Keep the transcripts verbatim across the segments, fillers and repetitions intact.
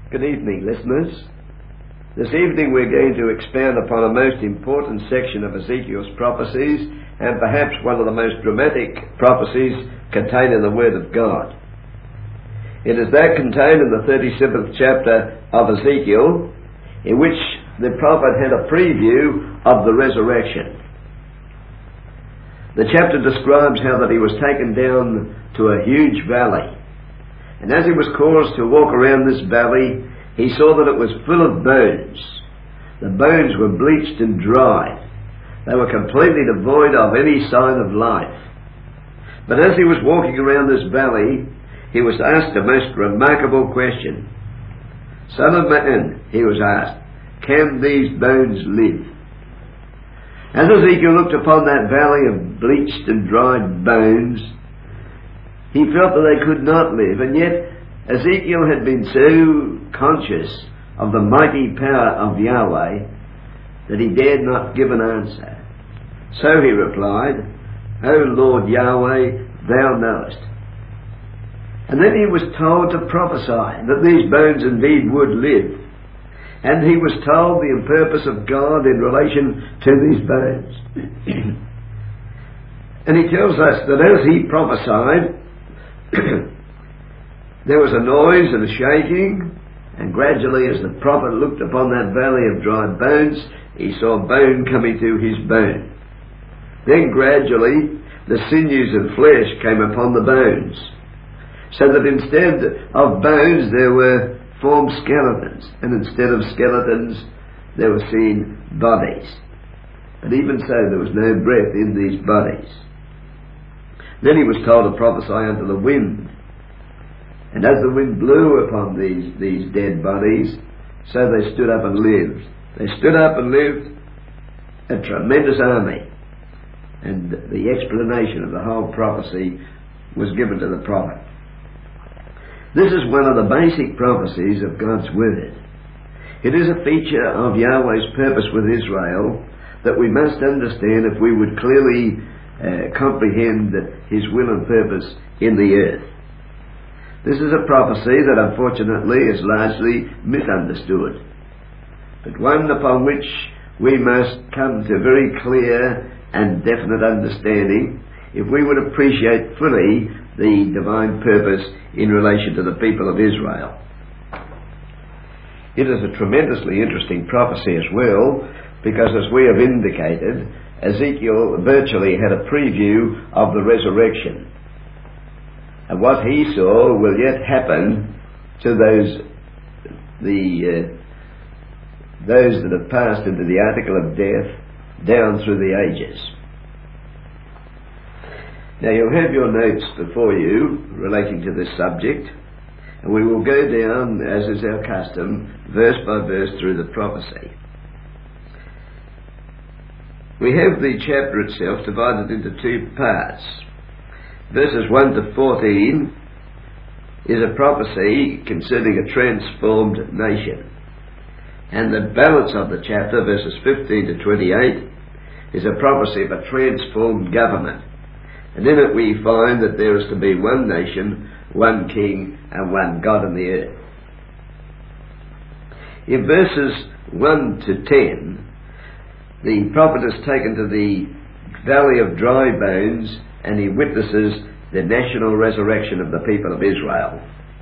Good evening, listeners. This evening we're going to expand upon a most important section of Ezekiel's prophecies, and perhaps one of the most dramatic prophecies contained in the Word of God. It is that contained in the thirty-seventh chapter of Ezekiel, in which the prophet had a preview of the resurrection. The chapter describes how that he was taken down to a huge valley. And as he was caused to walk around this valley, he saw that it was full of bones. The bones were bleached and dried. They were completely devoid of any sign of life. But as he was walking around this valley, he was asked a most remarkable question. "Son of man," he was asked, "can these bones live?" As Ezekiel looked upon that valley of bleached and dried bones, he felt that they could not live, and yet Ezekiel had been so conscious of the mighty power of Yahweh that he dared not give an answer. So he replied, "O Lord Yahweh, thou knowest." And then he was told to prophesy that these bones indeed would live. And he was told the purpose of God in relation to these bones. And he tells us that as he prophesied, there was a noise and a shaking, and gradually as the prophet looked upon that valley of dry bones, he saw bone coming to his bone. Then gradually the sinews and flesh came upon the bones, so that instead of bones there were formed skeletons, and instead of skeletons there were seen bodies. But even so there was no breath in these bodies. Then he was told to prophesy unto the wind. And as the wind blew upon these, these dead bodies, so they stood up and lived. They stood up and lived, a tremendous army. And the explanation of the whole prophecy was given to the prophet. This is one of the basic prophecies of God's Word. It is a feature of Yahweh's purpose with Israel that we must understand if we would clearly uh, comprehend His will and purpose in the earth. This is a prophecy that unfortunately is largely misunderstood, but one upon which we must come to very clear and definite understanding if we would appreciate fully the divine purpose in relation to the people of Israel. It is a tremendously interesting prophecy as well, because as we have indicated, Ezekiel virtually had a preview of the resurrection. And what he saw will yet happen to those the uh, those that have passed into the article of death down through the ages. Now you'll have your notes before you relating to this subject, and we will go down, as is our custom, verse by verse through the prophecy. We have the chapter itself divided into two parts. Verses one to fourteen is a prophecy concerning a transformed nation. And the balance of the chapter, verses fifteen to twenty-eight, is a prophecy of a transformed government. And in it we find that there is to be one nation, one king, and one God in the earth. In verses one to ten, the prophet is taken to the valley of dry bones, and he witnesses the national resurrection of the people of Israel.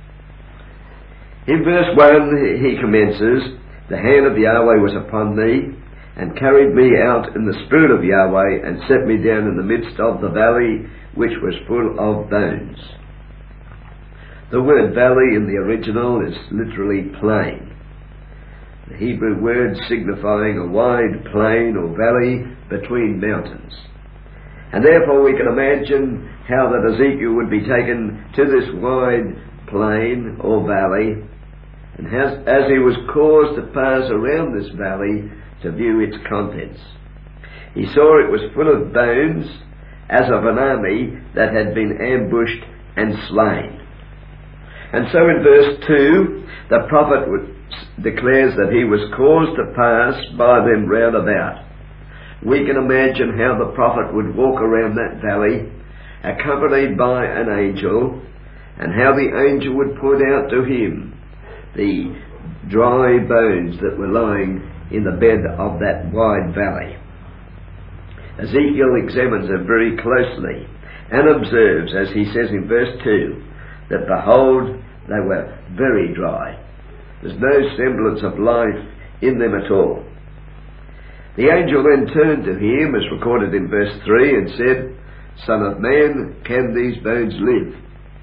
In verse one he commences, "The hand of Yahweh was upon me, and carried me out in the spirit of Yahweh, and set me down in the midst of the valley, which was full of bones." The word valley in the original is literally plain. The Hebrew word signifying a wide plain or valley between mountains. And therefore we can imagine how that Ezekiel would be taken to this wide plain or valley, and as, as he was caused to pass around this valley to view its contents. He saw it was full of bones, as of an army that had been ambushed and slain. And so in verse two, the prophet would, declares that he was caused to pass by them round about. We can imagine how the prophet would walk around that valley, accompanied by an angel, and how the angel would point out to him the dry bones that were lying in the bed of that wide valley. Ezekiel examines them very closely and observes, as he says in verse two, that behold, they were very dry. There's no semblance of life in them at all. The angel then turned to him, as recorded in verse three, and said, Son of man, can these bones live?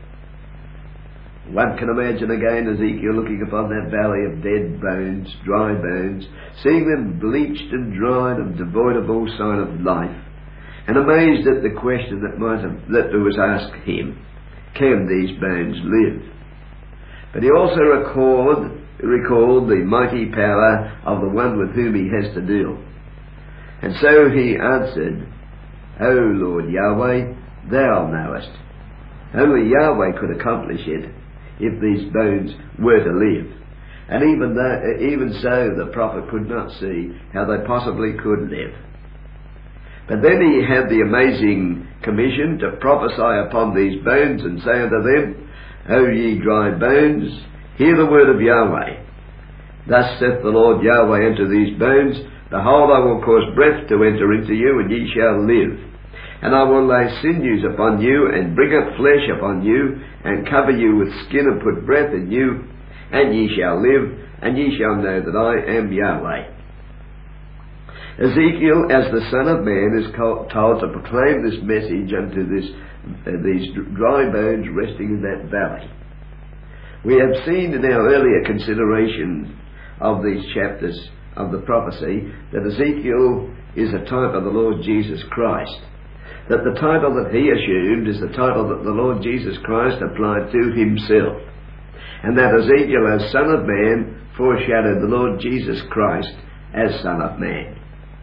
One can imagine again Ezekiel looking upon that valley of dead bones, dry bones, seeing them bleached and dried and devoid of all sign of life, and amazed at the question that might have that was asked him, can these bones live? But he also recalled, recalled the mighty power of the one with whom he has to deal. And so he answered, O Lord Yahweh, thou knowest. Only Yahweh could accomplish it if these bones were to live. And even though, even so, the prophet could not see how they possibly could live. But then he had the amazing commission to prophesy upon these bones and say unto them, O ye dry bones, hear the word of Yahweh. Thus saith the Lord Yahweh unto these bones, Behold, I will cause breath to enter into you, and ye shall live. And I will lay sinews upon you, and bring up flesh upon you, and cover you with skin, and put breath in you, and ye shall live, and ye shall know that I am Yahweh. Ezekiel, as the Son of Man, is told to proclaim this message unto this, uh, these dry bones resting in that valley. We have seen in our earlier consideration of these chapters of the prophecy that Ezekiel is a type of the Lord Jesus Christ. That the title that he assumed is the title that the Lord Jesus Christ applied to himself. And that Ezekiel as Son of Man foreshadowed the Lord Jesus Christ as Son of Man.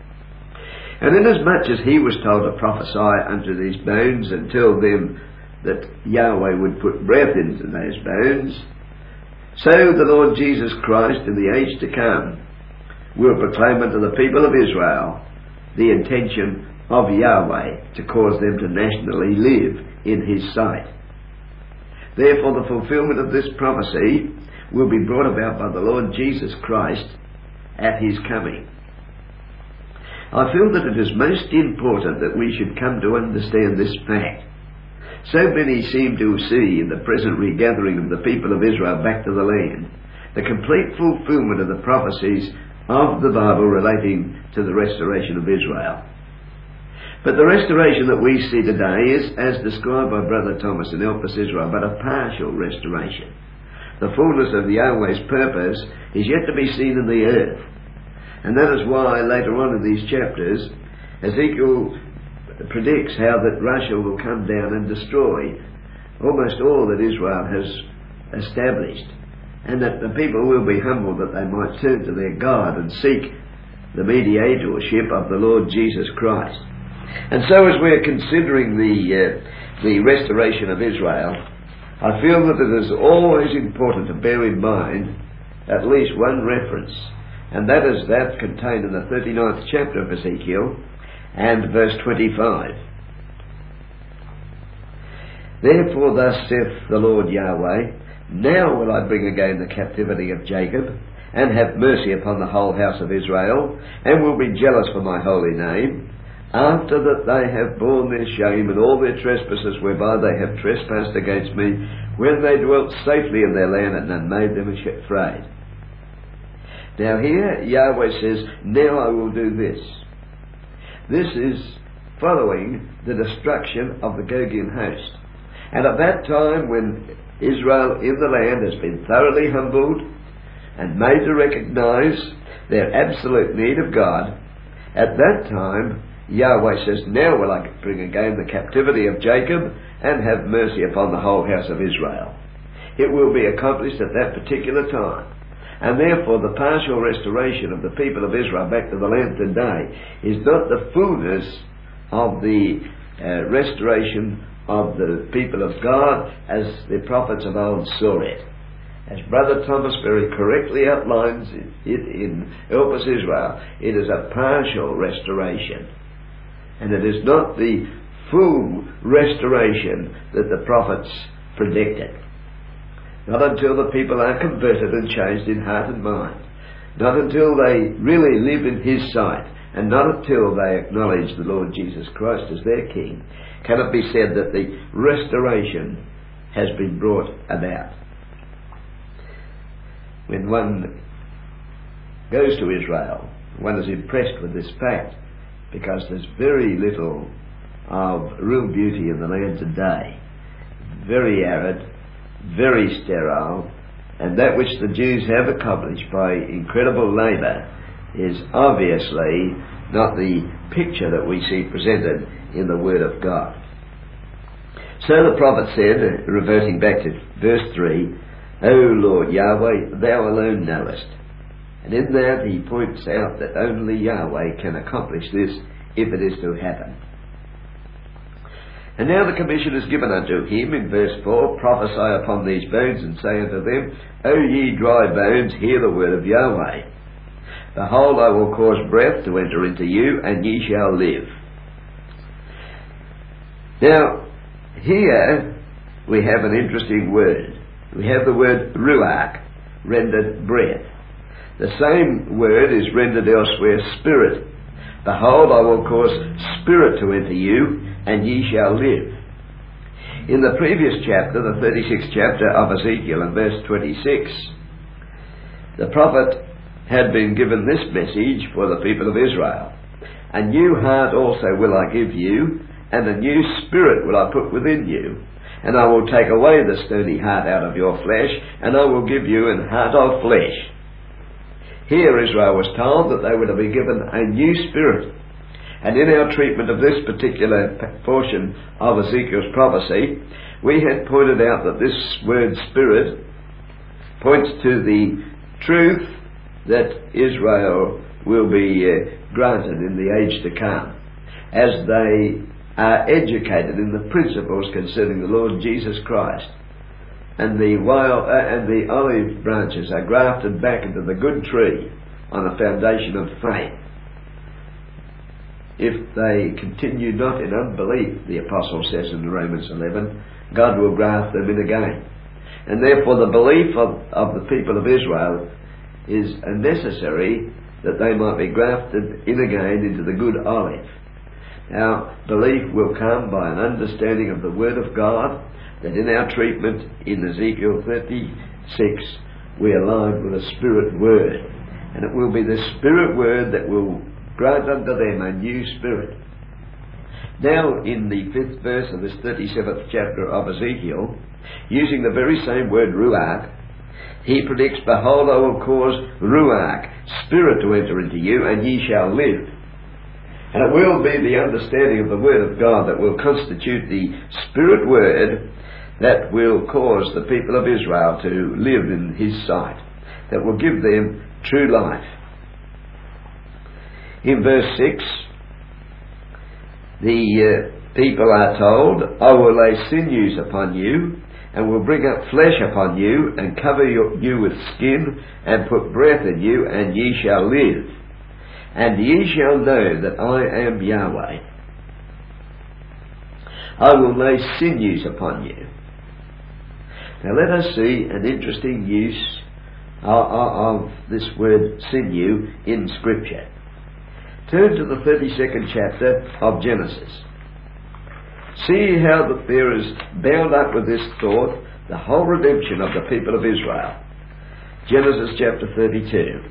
And inasmuch as he was told to prophesy unto these bones and tell them that Yahweh would put breath into those bones, so the Lord Jesus Christ in the age to come will proclaim unto the people of Israel the intention of Yahweh to cause them to nationally live in his sight. Therefore the fulfillment of this prophecy will be brought about by the Lord Jesus Christ at his coming. I feel that it is most important that we should come to understand this fact. So many seem to see in the present regathering of the people of Israel back to the land the complete fulfillment of the prophecies of the Bible relating to the restoration of Israel. But the restoration that we see today is, as described by Brother Thomas in Help Us Israel, but a partial restoration. The fullness of Yahweh's purpose is yet to be seen in the earth. And that is why later on in these chapters, Ezekiel predicts how that Russia will come down and destroy almost all that Israel has established, and that the people will be humbled that they might turn to their God and seek the mediatorship of the Lord Jesus Christ. And so as we're considering the uh, the restoration of Israel, I feel that it is always important to bear in mind at least one reference, and that is that contained in the thirty-ninth chapter of Ezekiel and verse twenty-five. Therefore thus saith the Lord Yahweh, now will I bring again the captivity of Jacob, and have mercy upon the whole house of Israel, and will be jealous for my holy name, after that they have borne their shame and all their trespasses whereby they have trespassed against me, when they dwelt safely in their land, and none made them afraid. Now here Yahweh says, now I will do this. This is following the destruction of the Gogian host. And at that time, when Israel in the land has been thoroughly humbled and made to recognize their absolute need of God, at that time Yahweh says, now will I bring again the captivity of Jacob and have mercy upon the whole house of Israel. It will be accomplished at that particular time. And therefore the partial restoration of the people of Israel back to the land today is not the fullness of the uh, restoration of the people of God as the prophets of old saw it. As Brother Thomas very correctly outlines it in Help Us Israel, it is a partial restoration. And it is not the full restoration that the prophets predicted. Not until the people are converted and changed in heart and mind. Not until they really live in His sight, and not until they acknowledge the Lord Jesus Christ as their King, can it be said that the restoration has been brought about. When one goes to Israel, one is impressed with this fact, because there's very little of real beauty in the land today. Very arid, very sterile, and that which the Jews have accomplished by incredible labour is obviously not the picture that we see presented in the Word of God. So the prophet said, reverting back to verse three, O Lord Yahweh, Thou alone knowest. And in that he points out that only Yahweh can accomplish this if it is to happen. And now the commission is given unto him in verse four, Prophesy upon these bones, and say unto them, O ye dry bones, hear the word of Yahweh. Behold, I will cause breath to enter into you, and ye shall live. Now, here we have an interesting word. We have the word ruach, rendered breath. The same word is rendered elsewhere spirit. Behold, I will cause spirit to enter you, and ye shall live. In the previous chapter, the thirty-sixth chapter of Ezekiel, and verse twenty-six, the prophet had been given this message for the people of Israel. A new heart also will I give you, and a new spirit will I put within you. And I will take away the stony heart out of your flesh, and I will give you an heart of flesh. Here Israel was told that they were to be given a new spirit. And in our treatment of this particular portion of Ezekiel's prophecy, we had pointed out that this word spirit points to the truth that Israel will be uh, granted in the age to come, as they are educated in the principles concerning the Lord Jesus Christ. And the wild uh, and the olive branches are grafted back into the good tree on a foundation of faith. If they continue not in unbelief, the apostle says in Romans eleven, God will graft them in again. And therefore the belief of, of the people of Israel is necessary that they might be grafted in again into the good olive. Our belief will come by an understanding of the Word of God, that in our treatment in Ezekiel thirty-six we align with a Spirit Word. And it will be the Spirit Word that will grant unto them a new spirit. Now in the fifth verse of this thirty-seventh chapter of Ezekiel, using the very same word ruach, he predicts, Behold, I will cause ruach, spirit to enter into you, and ye shall live. And it will be the understanding of the Word of God that will constitute the Spirit Word that will cause the people of Israel to live in His sight, that will give them true life. In verse six, the uh, people are told, I will lay sinews upon you, and will bring up flesh upon you, and cover you, you with skin, and put breath in you, and ye shall live. And ye shall know that I am Yahweh. I will lay sinews upon you. Now let us see an interesting use of, of this word sinew in Scripture. Turn to the thirty-second chapter of Genesis. See how that there is bound up with this thought the whole redemption of the people of Israel. Genesis chapter thirty-two.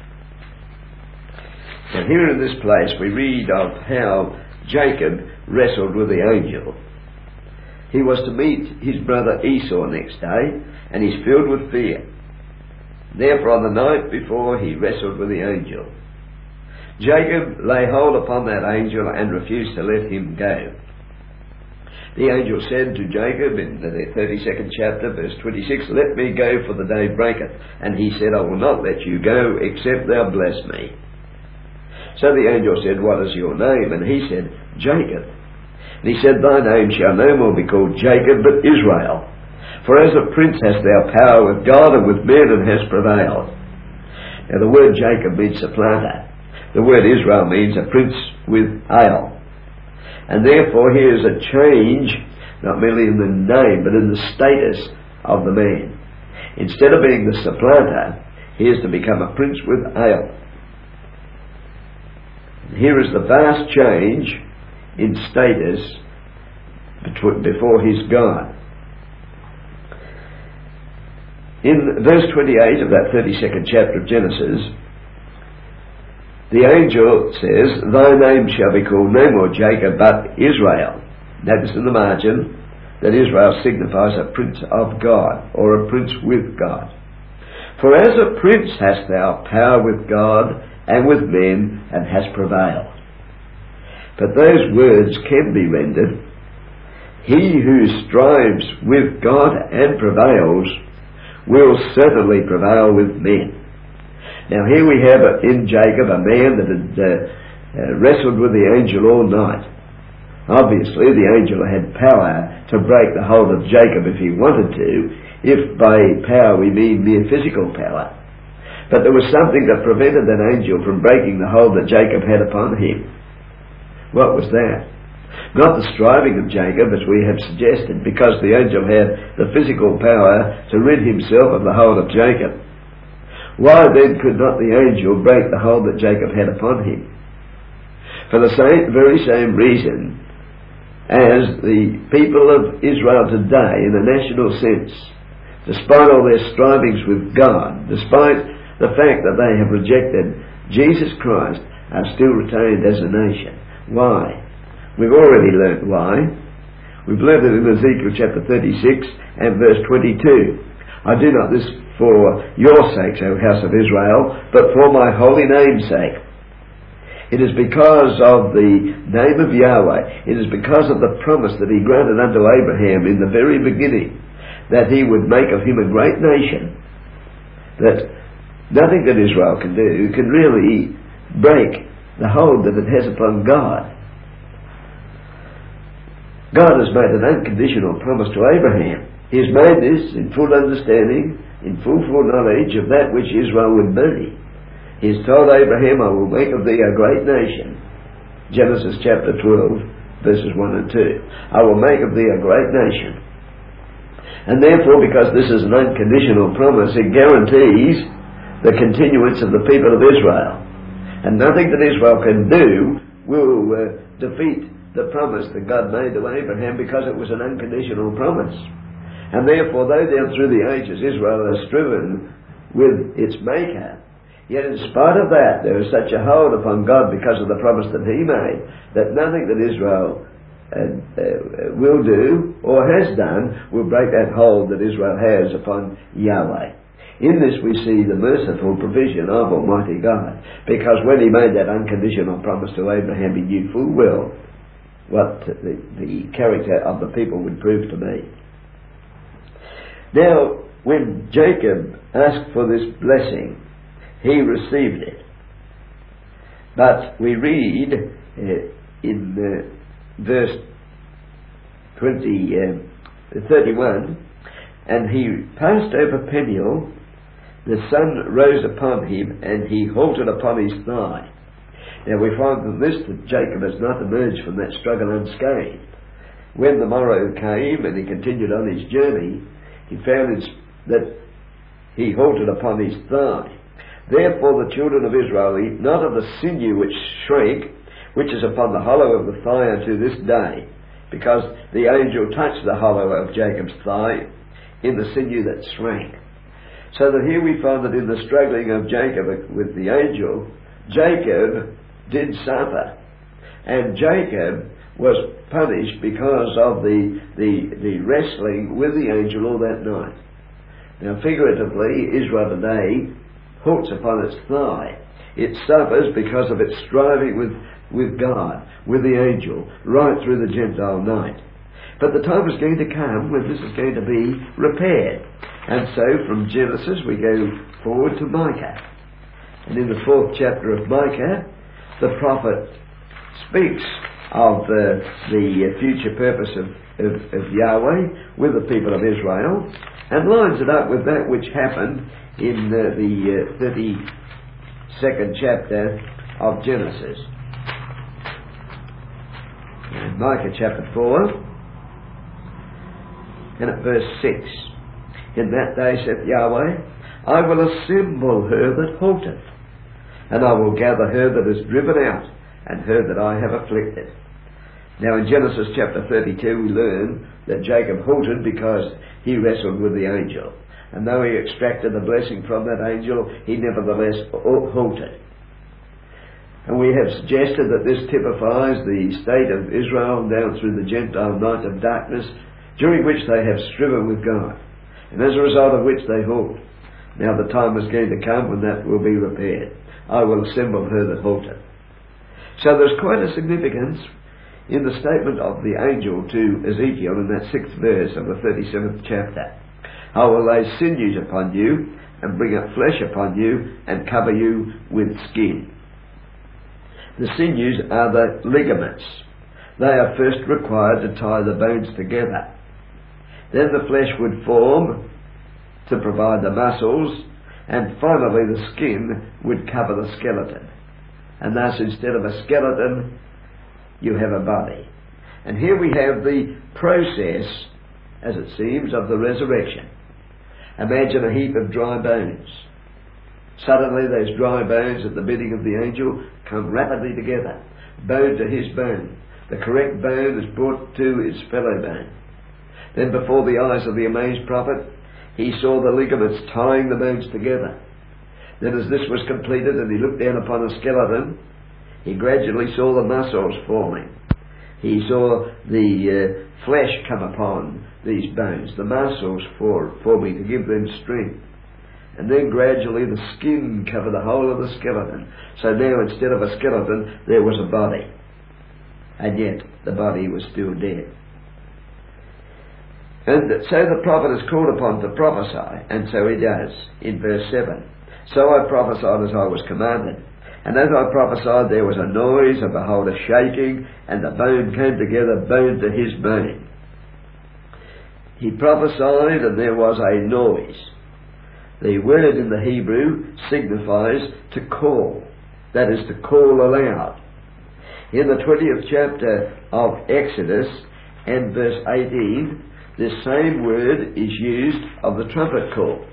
And here in this place we read of how Jacob wrestled with the angel. He was to meet his brother Esau next day, and he's filled with fear. Therefore on the night before he wrestled with the angel. Jacob lay hold upon that angel and refused to let him go. The angel said to Jacob in the thirty-second chapter, verse twenty-six, Let me go, for the day breaketh. And he said, I will not let you go, except thou bless me. So the angel said, What is your name? And he said, Jacob. And he said, Thy name shall no more be called Jacob, but Israel. For as a prince hast thou power with God and with men, and hast prevailed. Now the word Jacob means supplanter. The word Israel means a prince with ale. And therefore here is a change, not merely in the name, but in the status of the man. Instead of being the supplanter, he is to become a prince with ale. Here is the vast change in status before his God. In verse twenty-eight of that thirty-second chapter of Genesis, the angel says, "Thy name shall be called no more Jacob, but Israel." Notice in the margin that Israel signifies a prince of God, or a prince with God. "For as a prince hast thou power with God and with men, and hast prevailed." But those words can be rendered, "He who strives with God and prevails will certainly prevail with men." Now here we have in Jacob a man that had uh, uh, wrestled with the angel all night. Obviously the angel had power to break the hold of Jacob if he wanted to, if by power we mean mere physical power. But there was something that prevented that angel from breaking the hold that Jacob had upon him. What was that? Not the striving of Jacob, as we have suggested, because the angel had the physical power to rid himself of the hold of Jacob. Why then could not the angel break the hold that Jacob had upon him? For the same, very same reason as the people of Israel today, in a national sense, despite all their strivings with God, despite the fact that they have rejected Jesus Christ, are still retained as a nation. Why? We've already learnt why. We've learnt it in Ezekiel chapter thirty-six and verse twenty-two. "I do not this for your sakes, O house of Israel, but for my holy name's sake." It is because of the name of Yahweh, it is because of the promise that he granted unto Abraham in the very beginning, that he would make of him a great nation, that nothing that Israel can do can really break the hold that it has upon God. God has made an unconditional promise to Abraham. He has made this in full understanding, in full foreknowledge of that which Israel would be. He has told Abraham, "I will make of thee a great nation." Genesis chapter twelve, verses one and two. "I will make of thee a great nation." And therefore, because this is an unconditional promise, it guarantees the continuance of the people of Israel. And nothing that Israel can do will uh, defeat the promise that God made to Abraham, because it was an unconditional promise. And therefore, though down through the ages Israel has striven with its Maker, yet in spite of that there is such a hold upon God because of the promise that he made, that nothing that Israel uh, uh, will do or has done will break that hold that Israel has upon Yahweh. In this we see the merciful provision of Almighty God, because when he made that unconditional promise to Abraham, he knew full well what the, the character of the people would prove to be. Now, when Jacob asked for this blessing, he received it. But we read uh, in uh, verse twenty, uh, thirty-one, "And he passed over Peniel, the sun rose upon him, and he halted upon his thigh." Now we find from this that Jacob has not emerged from that struggle unscathed. When the morrow came and he continued on his journey, he found his, that he halted upon his thigh. "Therefore the children of Israel eat not of the sinew which shrank, which is upon the hollow of the thigh unto this day, because the angel touched the hollow of Jacob's thigh in the sinew that shrank." So that here we find that in the struggling of Jacob with the angel, Jacob did suffer. And Jacob was punished because of the, the, the wrestling with the angel all that night. Now figuratively, Israel today halts upon its thigh. It suffers because of its striving with, with God, with the angel, right through the Gentile night. But the time is going to come when this is going to be repaired. And so from Genesis we go forward to Micah. And in the fourth chapter of Micah, the prophet speaks of uh, the future purpose of, of, of Yahweh with the people of Israel, and lines it up with that which happened in uh, the uh, thirty-second chapter of Genesis. And Micah chapter four, and at verse six. In that day, saith Yahweh, I will assemble her that halteth, and I will gather her that is driven out, and her that I have afflicted. Now in Genesis chapter thirty-two we learn that Jacob halted because he wrestled with the angel. And though he extracted the blessing from that angel, he nevertheless halted. And we have suggested that this typifies the state of Israel down through the Gentile night of darkness, during which they have striven with God, and as a result of which they halt. Now the time is going to come when that will be repaired. I will assemble her that halteth. So there's quite a significance in the statement of the angel to Ezekiel in that sixth verse of the thirty-seventh chapter. I will lay sinews upon you, and bring up flesh upon you, and cover you with skin. The sinews are the ligaments. They are first required to tie the bones together. Then the flesh would form to provide the muscles, and finally the skin would cover the skeleton. And thus, instead of a skeleton, you have a body. And here we have the process, as it seems, of the resurrection. Imagine a heap of dry bones. Suddenly those dry bones, at the bidding of the angel, come rapidly together, bone to his bone. The correct bone is brought to its fellow bone. Then before the eyes of the amazed prophet, he saw the ligaments tying the bones together. Then as this was completed and he looked down upon a skeleton, he gradually saw the muscles forming. He saw the uh, flesh come upon these bones, the muscles for, forming to give them strength. And then gradually the skin covered the whole of the skeleton. So now instead of a skeleton, there was a body. And yet the body was still dead. And so the prophet is called upon to prophesy, and so he does in verse seven. So I prophesied as I was commanded. And as I prophesied, there was a noise, and behold, a shaking, and the bone came together, bone to his bone. He prophesied, and there was a noise. The word in the Hebrew signifies to call. That is, to call aloud. In the twentieth chapter of Exodus, and verse eighteen, this same word is used of the trumpet call.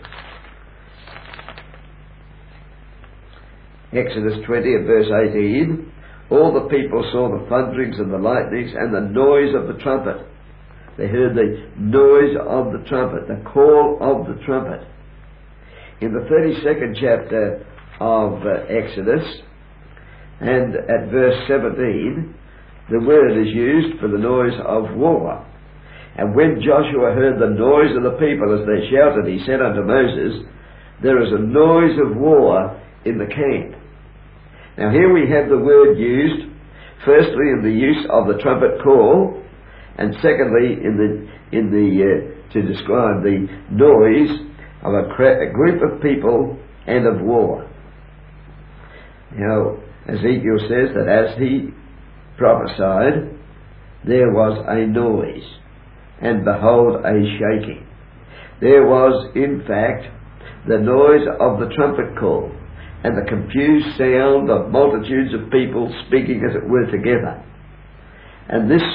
Exodus twenty and verse eighteen, all the people saw the thunderings and the lightnings and the noise of the trumpet. They heard the noise of the trumpet, the call of the trumpet. In the thirty-second chapter of uh, Exodus, and at verse seventeen, the word is used for the noise of war. And when Joshua heard the noise of the people as they shouted, he said unto Moses, there is a noise of war in the camp. Now here we have the word used, firstly in the use of the trumpet call, and secondly in the in the uh, to describe the noise of a, cra- a group of people and of war. Now Ezekiel says that as he prophesied, there was a noise, and behold, a shaking. There was, in fact, the noise of the trumpet call, and the confused sound of multitudes of people speaking, as it were, together. And this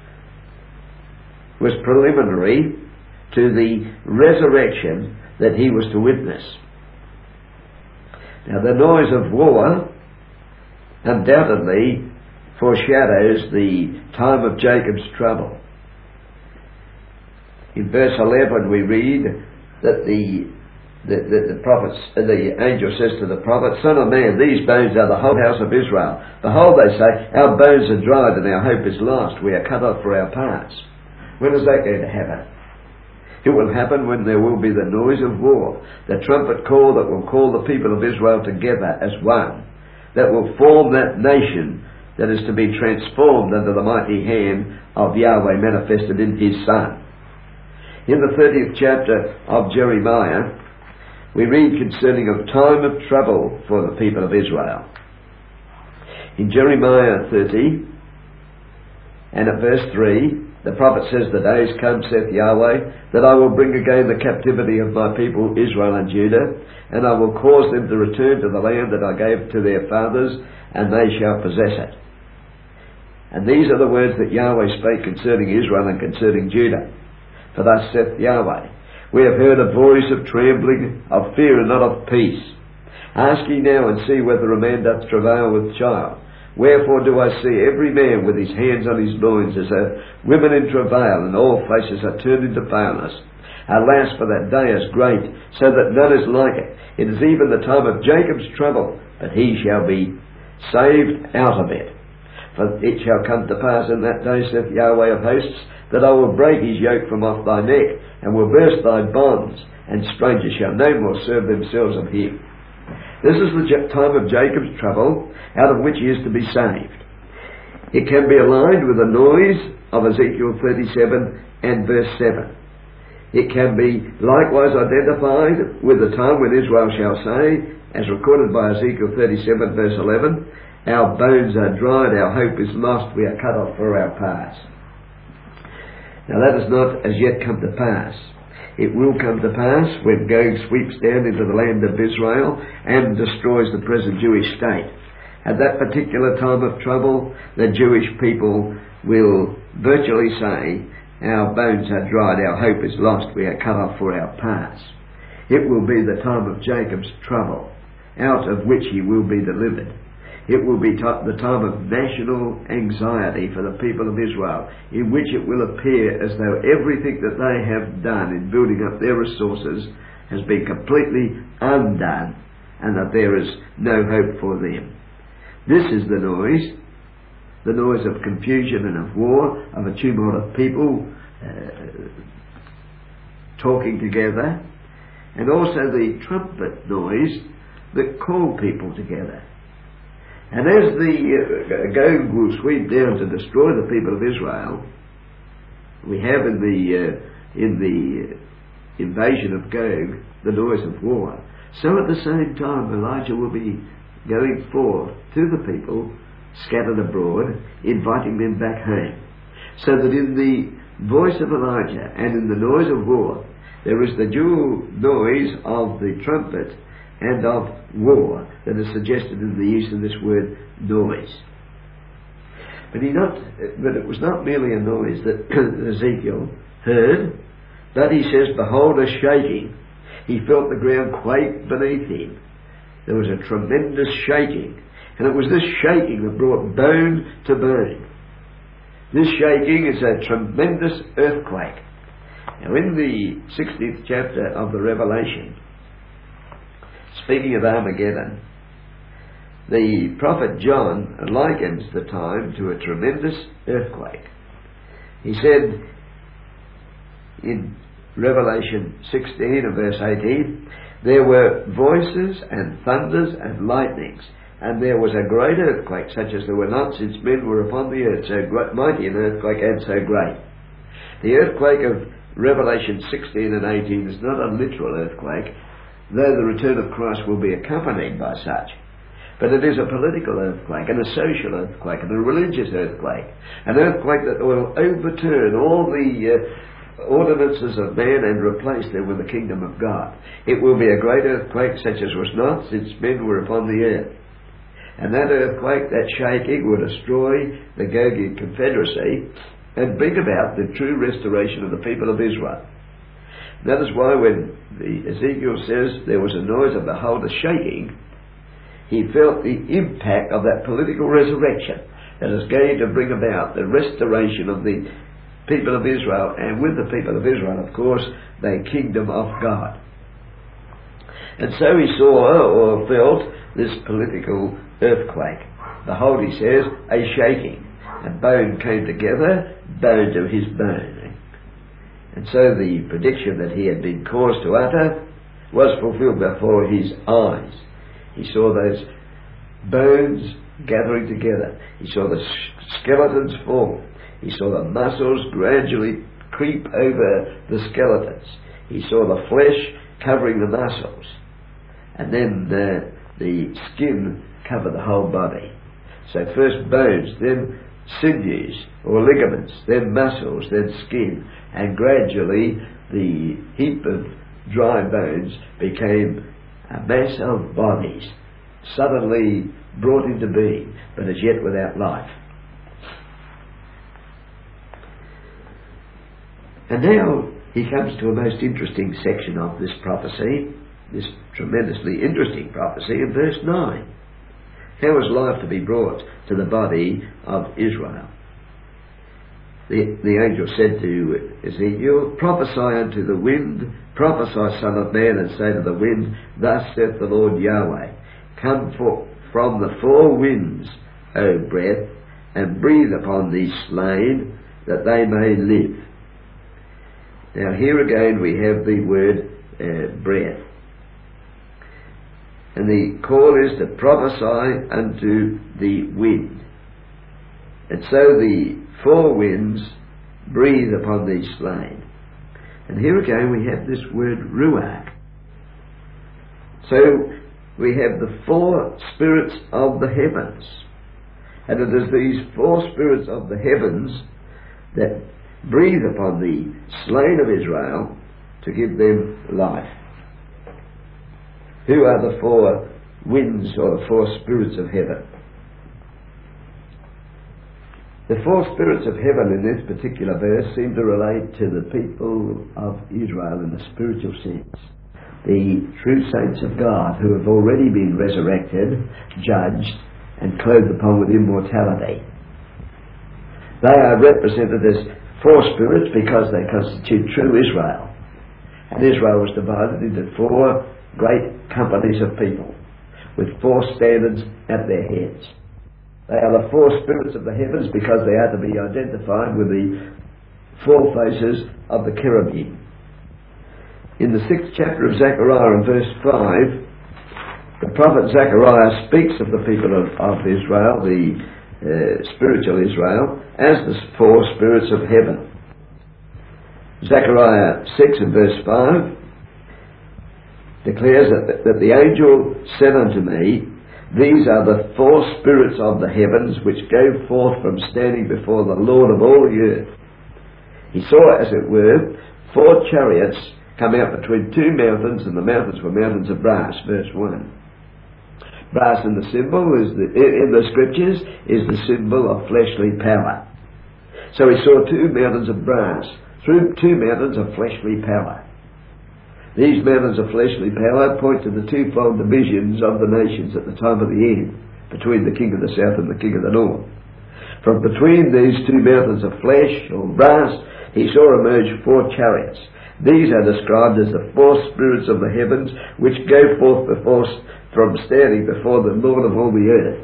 was preliminary to the resurrection that he was to witness. Now, the noise of war undoubtedly foreshadows the time of Jacob's trouble. In verse eleven we read that the the, the, the prophets, uh, the angel says to the prophet, Son of man, these bones are the whole house of Israel. Behold, they say, our bones are dried and our hope is lost. We are cut off for our parts. When is that going to happen? It will happen when there will be the noise of war, the trumpet call that will call the people of Israel together as one, that will form that nation that is to be transformed under the mighty hand of Yahweh manifested in his Son. In the thirtieth chapter of Jeremiah, we read concerning a time of trouble for the people of Israel. In Jeremiah thirty, and at verse three, the prophet says, the days come, saith Yahweh, that I will bring again the captivity of my people Israel and Judah, and I will cause them to return to the land that I gave to their fathers, and they shall possess it. And these are the words that Yahweh spake concerning Israel and concerning Judah. For thus saith Yahweh, We have heard a voice of trembling, of fear and not of peace. Ask ye now and see whether a man doth travail with child. Wherefore do I see every man with his hands on his loins, as a women in travail, and all faces are turned into paleness. Alas, for that day is great, so that none is like it. It is even the time of Jacob's trouble, but he shall be saved out of it. For it shall come to pass in that day, saith Yahweh of hosts, that I will break his yoke from off thy neck, and will burst thy bonds, and strangers shall no more serve themselves of him. This is the time of Jacob's trouble, out of which he is to be saved. It can be aligned with the noise of Ezekiel thirty-seven and verse seven. It can be likewise identified with the time when Israel shall say, as recorded by Ezekiel thirty-seven verse eleven, our bones are dried, our hope is lost, we are cut off for our parts. Now that has not as yet come to pass. It will come to pass when Gog sweeps down into the land of Israel and destroys the present Jewish state. At that particular time of trouble, the Jewish people will virtually say, our bones are dried, our hope is lost, we are cut off for our parts. It will be the time of Jacob's trouble, out of which he will be delivered. It will be t- the time of national anxiety for the people of Israel, in which it will appear as though everything that they have done in building up their resources has been completely undone, and that there is no hope for them. This is the noise, the noise of confusion and of war, of a tumult of people uh, talking together, and also the trumpet noise that call people together. And as the uh, Gog will sweep down to destroy the people of Israel, we have in the uh, in the invasion of Gog the noise of war. So at the same time Elijah will be going forth to the people scattered abroad, inviting them back home. So that in the voice of Elijah and in the noise of war, there is the dual noise of the trumpet and of war that is suggested in the use of this word noise. But he not, but it was not merely a noise that Ezekiel heard, but he says, behold, a shaking. He felt the ground quake beneath him. There was a tremendous shaking. And it was this shaking that brought bone to bone. This shaking is a tremendous earthquake. Now in the sixteenth chapter of the Revelation, speaking of Armageddon, the prophet John likens the time to a tremendous earthquake. He said in Revelation sixteen and verse eighteen, there were voices and thunders and lightnings, and there was a great earthquake, such as there were not since men were upon the earth, so great, mighty an earthquake and so great. The earthquake of Revelation sixteen and eighteen is not a literal earthquake, though the return of Christ will be accompanied by such. But it is a political earthquake, and a social earthquake, and a religious earthquake. An earthquake that will overturn all the uh, ordinances of man and replace them with the kingdom of God. It will be a great earthquake such as was not since men were upon the earth. And that earthquake, that shaking, will destroy the Gogian Confederacy and bring about the true restoration of the people of Israel. That is why when the Ezekiel says there was a noise of behold a shaking, he felt the impact of that political resurrection that is going to bring about the restoration of the people of Israel, and with the people of Israel, of course, the kingdom of God. And so he saw or felt this political earthquake. Behold, he says, a shaking. And bone came together, bone to his bone. And so the prediction that he had been caused to utter was fulfilled before his eyes. He saw those bones gathering together. He saw the skeletons form. He saw the muscles gradually creep over the skeletons. He saw the flesh covering the muscles. And then the, the skin covered the whole body. So first bones, then sinews or ligaments, then muscles, then skin. And gradually the heap of dry bones became a mass of bodies, suddenly brought into being, but as yet without life. And now he comes to a most interesting section of this prophecy, this tremendously interesting prophecy in verse nine. How is life to be brought to the body of Israel? The, the angel said to Ezekiel, prophesy unto the wind, prophesy, son of man, and say to the wind, thus saith the Lord Yahweh, come for, from the four winds, O breath, and breathe upon these slain, that they may live. Now here again we have the word uh, breath. And the call is to prophesy unto the wind. And so the four winds breathe upon these slain. And here again we have this word ruach. So we have the four spirits of the heavens. And it is these four spirits of the heavens that breathe upon the slain of Israel to give them life. Who are the four winds or the four spirits of heaven? The four spirits of heaven in this particular verse seem to relate to the people of Israel in a spiritual sense. The true saints of God who have already been resurrected, judged, and clothed upon with immortality. They are represented as four spirits because they constitute true Israel. And Israel was divided into four great companies of people with four standards at their heads. They are the four spirits of the heavens because they are to be identified with the four faces of the cherubim. In the sixth chapter of Zechariah in verse five, the prophet Zechariah speaks of the people of, of Israel, the uh, spiritual Israel, as the four spirits of heaven. Zechariah six and verse five declares that, that the angel said unto me, these are the four spirits of the heavens which go forth from standing before the Lord of all the earth. He saw, as it were, four chariots come out between two mountains, and the mountains were mountains of brass, verse one. Brass in the symbol is the, in the scriptures is the symbol of fleshly power. So he saw two mountains of brass, through two mountains of fleshly power. These mountains of fleshly power point to the twofold divisions of the nations at the time of the end, between the king of the south and the king of the north. From between these two mountains of flesh, or brass, he saw emerge four chariots. These are described as the four spirits of the heavens, which go forth before, from standing before the Lord of all the earth.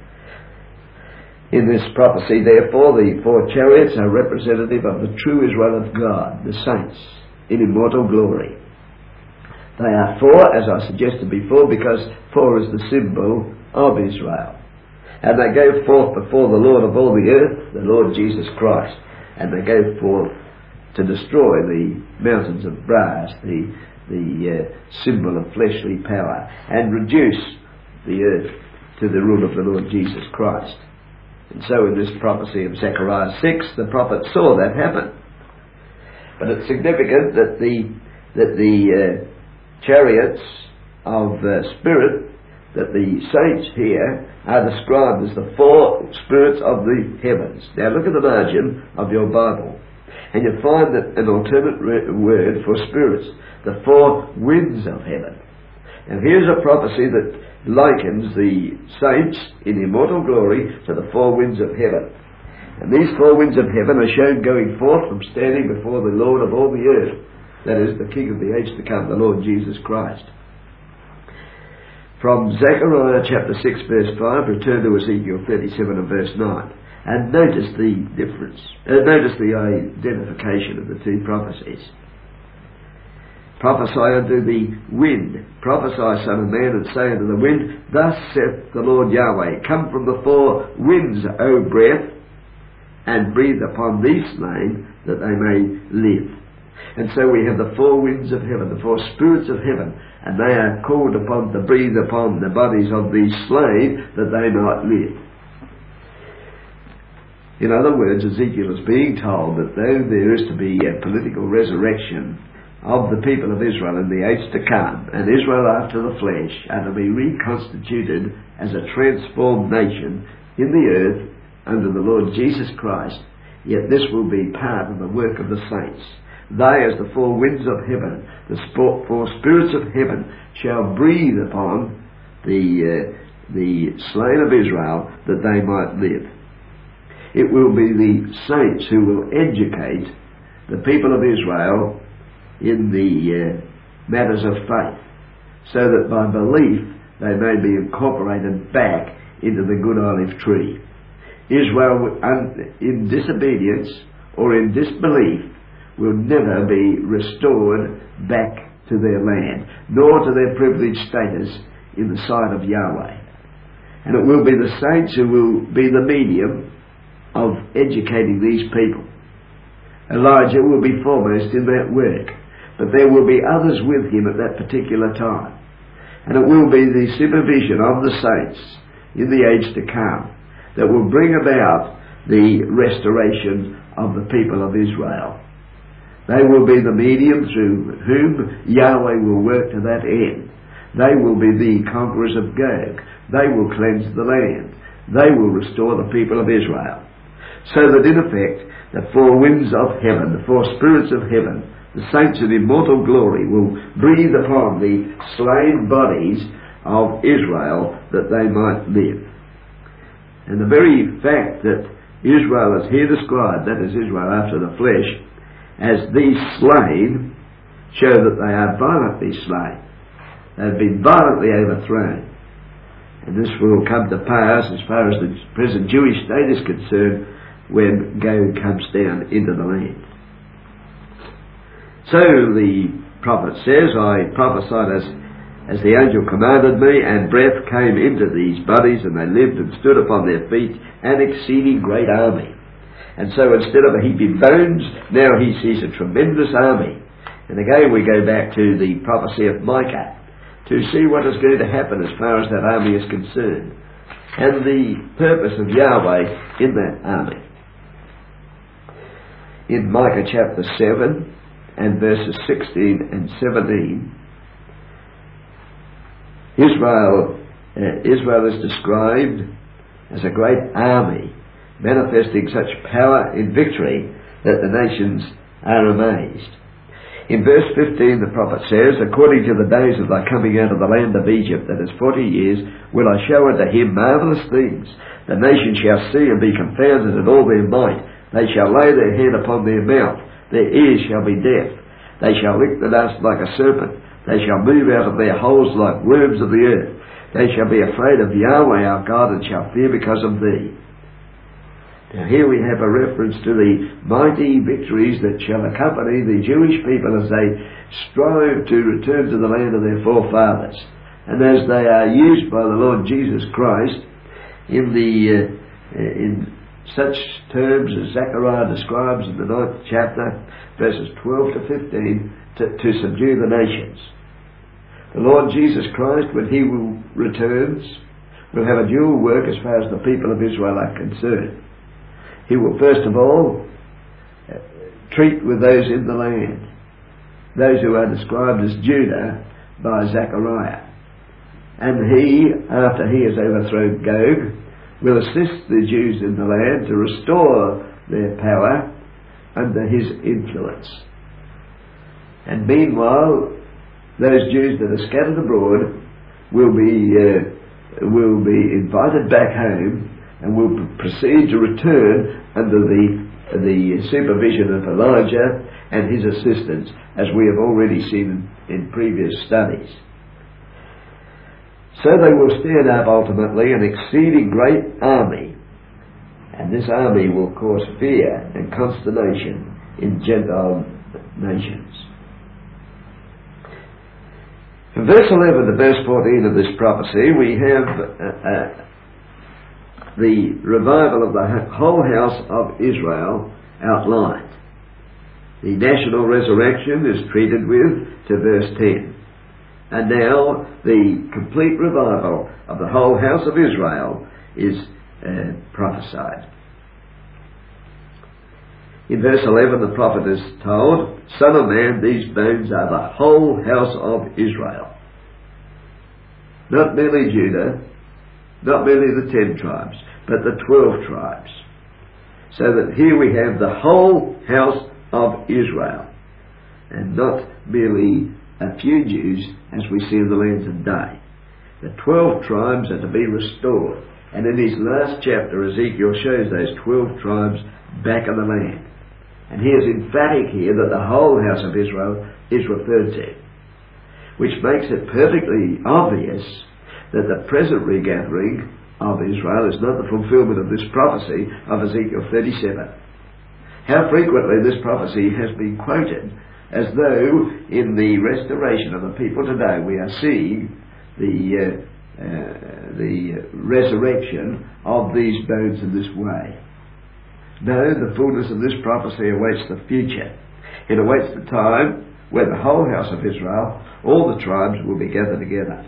In this prophecy, therefore, the four chariots are representative of the true Israel of God, the saints, in immortal glory. They are four, as I suggested before, because four is the symbol of Israel. And they go forth before the Lord of all the earth, the Lord Jesus Christ. And they go forth to destroy the mountains of brass, the, the uh, symbol of fleshly power, and reduce the earth to the rule of the Lord Jesus Christ. And so in this prophecy of Zechariah six, the prophet saw that happen. But it's significant that the, that the uh, chariots of uh, spirit, that the saints here are described as the four spirits of the heavens. Now look at the margin of your Bible, and you'll find that an alternate re- word for spirits, the four winds of heaven. And here's a prophecy that likens the saints in immortal glory to the four winds of heaven. And these four winds of heaven are shown going forth from standing before the Lord of all the earth, that is, the King of the age to come, the Lord Jesus Christ. From Zechariah chapter six verse five, return to Ezekiel thirty-seven and verse nine. And notice the difference. Uh, notice the identification of the two prophecies. Prophesy unto the wind. Prophesy, son of man, and say unto the wind, thus saith the Lord Yahweh, come from the four winds, O breath, and breathe upon these slain, that they may live. And so we have the four winds of heaven, the four spirits of heaven, and they are called upon to breathe upon the bodies of these slain, that they might live. In other words, Ezekiel is being told that though there is to be a political resurrection of the people of Israel in the age to come, and Israel after the flesh are to be reconstituted as a transformed nation in the earth under the Lord Jesus Christ, yet this will be part of the work of the saints. They, as the four winds of heaven, the sp- four spirits of heaven, shall breathe upon the, uh, the slain of Israel, that they might live. It will be the saints who will educate the people of Israel in the uh, matters of faith, so that by belief they may be incorporated back into the good olive tree. Israel, in disobedience or in disbelief, will never be restored back to their land, nor to their privileged status in the sight of Yahweh. And it will be the saints who will be the medium of educating these people. Elijah will be foremost in that work, but there will be others with him at that particular time. And it will be the supervision of the saints in the age to come that will bring about the restoration of the people of Israel. They will be the medium through whom Yahweh will work to that end. They will be the conquerors of Gog. They will cleanse the land. They will restore the people of Israel. So that in effect, the four winds of heaven, the four spirits of heaven, the saints of immortal glory will breathe upon the slain bodies of Israel that they might live. And the very fact that Israel is here described, that is Israel after the flesh, as these slain, show that they are violently slain. They have been violently overthrown. And this will come to pass as far as the present Jewish state is concerned when Gog comes down into the land. So the prophet says, I prophesied as As the angel commanded me, and breath came into these bodies, and they lived and stood upon their feet, an exceeding great army. And so instead of a heap of bones, now he sees a tremendous army. And again we go back to the prophecy of Micah to see what is going to happen as far as that army is concerned, and the purpose of Yahweh in that army. In Micah chapter seven and verses sixteen and seventeen, Israel, uh, Israel is described as a great army, manifesting such power in victory that the nations are amazed. In verse fifteen the prophet says, according to the days of thy coming out of the land of Egypt, that is forty years, will I show unto him marvellous things. The nations shall see and be confounded in all their might. They shall lay their hand upon their mouth. Their ears shall be deaf. They shall lick the dust like a serpent. They shall move out of their holes like worms of the earth. They shall be afraid of Yahweh our God, and shall fear because of thee. Now here we have a reference to the mighty victories that shall accompany the Jewish people as they strive to return to the land of their forefathers, and as they are used by the Lord Jesus Christ in the uh, in such terms as Zechariah describes in the ninth chapter, verses twelve to fifteen, to, to subdue the nations. The Lord Jesus Christ, when he will returns, will have a dual work as far as the people of Israel are concerned. He will first of all uh, treat with those in the land, those who are described as Judah by Zechariah. And he, after he has overthrown Gog, will assist the Jews in the land to restore their power under his influence. And meanwhile, those Jews that are scattered abroad will be uh, will be invited back home and will proceed to return under the the supervision of Elijah and his assistants, as we have already seen in previous studies. So they will stand up ultimately an exceeding great army, and this army will cause fear and consternation in Gentile nations. In verse eleven to verse fourteen of this prophecy, we have uh, uh, the revival of the whole house of Israel outlined. The national resurrection is treated with to verse ten. And now the complete revival of the whole house of Israel is uh, prophesied. In verse eleven the prophet is told, Son of man, these bones are the whole house of Israel. Not merely Judah, not merely the ten tribes, but the twelve tribes. So that here we have the whole house of Israel. and not merely a few Jews as we see in the land today. The twelve tribes are to be restored, and in his last chapter Ezekiel shows those twelve tribes back in the land. And he is emphatic here that the whole house of Israel is referred to, which makes it perfectly obvious that the present regathering of Israel is not the fulfillment of this prophecy of Ezekiel thirty-seven. How frequently this prophecy has been quoted, as though in the restoration of the people today we are seeing the uh, uh, the resurrection of these bones in this way. No, the fullness of this prophecy awaits the future. It awaits the time when the whole house of Israel, all the tribes, will be gathered together.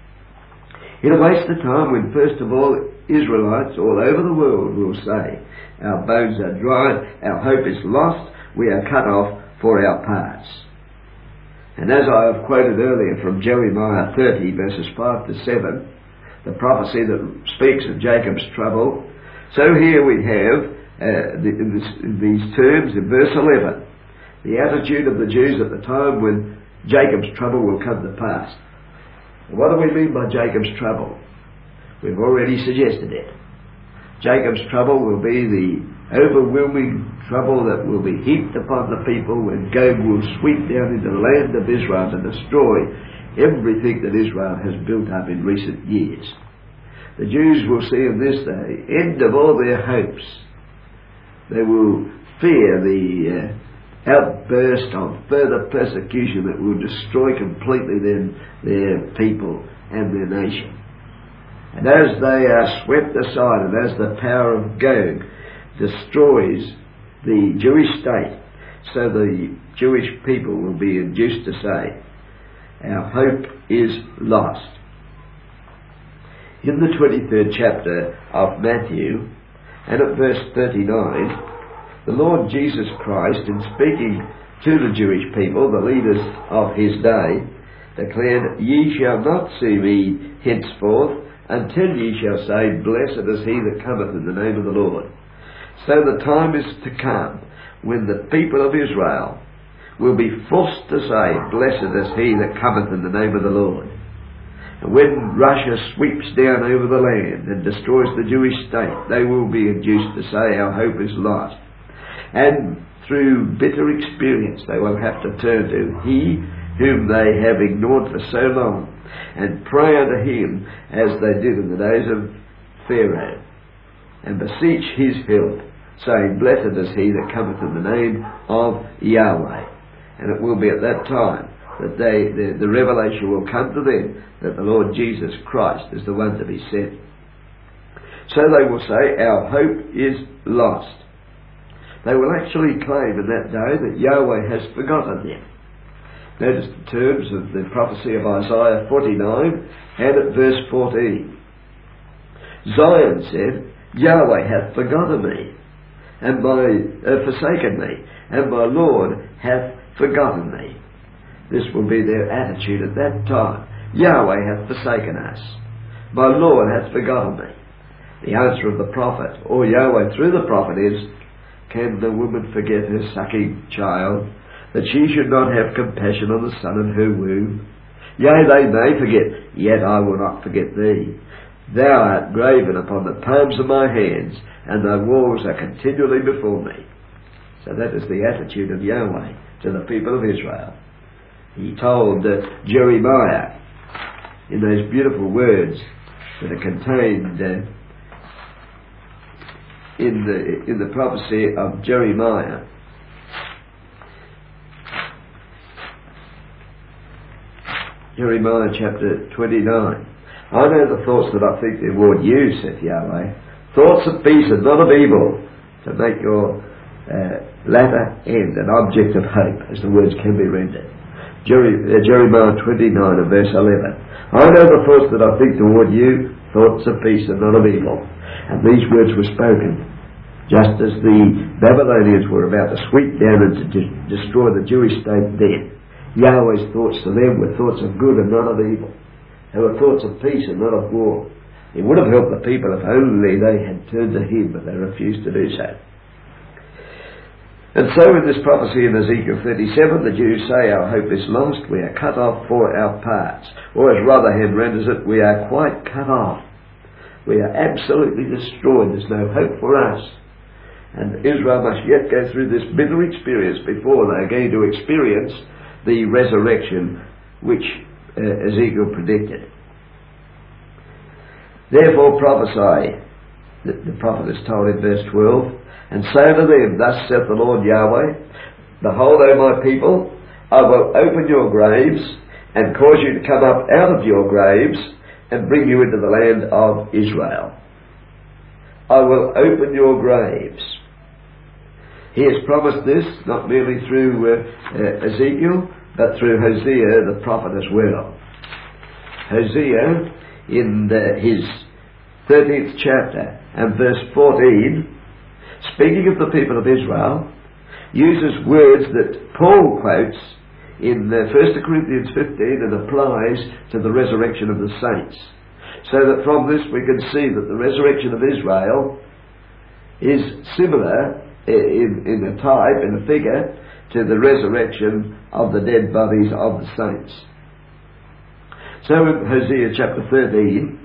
It awaits the time when, first of all, Israelites all over the world will say, our bones are dry, our hope is lost, we are cut off for our parts. And as I have quoted earlier from Jeremiah thirty, verses five to seven, the prophecy that speaks of Jacob's trouble, so here we have, uh, the, in, this, in these terms, in verse eleven, the attitude of the Jews at the time when Jacob's trouble will come to pass. What do we mean by Jacob's trouble? We've already suggested it. Jacob's trouble will be the overwhelming trouble that will be heaped upon the people when Gog will sweep down into the land of Israel to destroy everything that Israel has built up in recent years. The Jews will see in this day end of all their hopes. They will fear the uh, outburst of further persecution that will destroy completely their, their people and their nation. And as they are swept aside, and as the power of Gog destroys the Jewish state, so the Jewish people will be induced to say, our hope is lost. In the twenty-third chapter of Matthew, and at verse thirty-nine, the Lord Jesus Christ, in speaking to the Jewish people, the leaders of his day, declared, ye shall not see me henceforth, until ye shall say, blessed is he that cometh in the name of the Lord. So the time is to come when the people of Israel will be forced to say, blessed is he that cometh in the name of the Lord. And when Russia sweeps down over the land and destroys the Jewish state, they will be induced to say, our hope is lost. And through bitter experience they will have to turn to he whom they have ignored for so long, and pray unto him as they did in the days of Pharaoh, and beseech his help, saying, blessed is he that cometh in the name of Yahweh. And it will be at that time that they, the, the revelation will come to them that the Lord Jesus Christ is the one to be sent. So they will say, our hope is lost. They will actually claim in that day that Yahweh has forgotten them. Notice the terms of the prophecy of Isaiah forty-nine and at verse fourteen. Zion said, Yahweh hath forgotten me, and my, uh, forsaken me, and my Lord hath forgotten me. This will be their attitude at that time. Yahweh hath forsaken us. My Lord hath forgotten me. The answer of the prophet, or Yahweh through the prophet, is, can the woman forget her sucking child, that she should not have compassion on the son in her womb? Yea, they may forget, yet I will not forget thee. Thou art graven upon the palms of my hands, and thy walls are continually before me. So that is the attitude of Yahweh to the people of Israel. He told uh, Jeremiah in those beautiful words that are contained uh, in the in the prophecy of Jeremiah. Jeremiah chapter twenty-nine. I know the thoughts that I think toward you, saith Yahweh, thoughts of peace and not of evil, to make your uh, latter end an object of hope, as the words can be rendered. Jer- uh, Jeremiah twenty-nine and verse eleven. I know the thoughts that I think toward you, thoughts of peace and not of evil. And these words were spoken just as the Babylonians were about to sweep down and to de- destroy the Jewish state then. Yahweh's thoughts to them were thoughts of good and not of evil. They were thoughts of peace and not of war. He would have helped the people if only they had turned to him, but they refused to do so. And so in this prophecy in Ezekiel thirty-seven, the Jews say, our hope is lost, we are cut off for our parts. Or as Rotherham renders it, we are quite cut off. We are absolutely destroyed, there's no hope for us. And Israel must yet go through this bitter experience before they're going to experience the resurrection which uh, Ezekiel predicted. Therefore prophesy, the, the prophet is told in verse twelve, and say to them, thus saith the Lord Yahweh, behold, O my people, I will open your graves and cause you to come up out of your graves and bring you into the land of Israel. I will open your graves. He has promised this not merely through uh, uh, Ezekiel, but through Hosea the prophet as well. Hosea, in the, his thirteenth chapter and verse fourteen, speaking of the people of Israel, uses words that Paul quotes in uh, First Corinthians fifteen and applies to the resurrection of the saints. So that from this we can see that the resurrection of Israel is similar in, in a type, in a figure, to the resurrection of the dead bodies of the saints. So in Hosea chapter thirteen,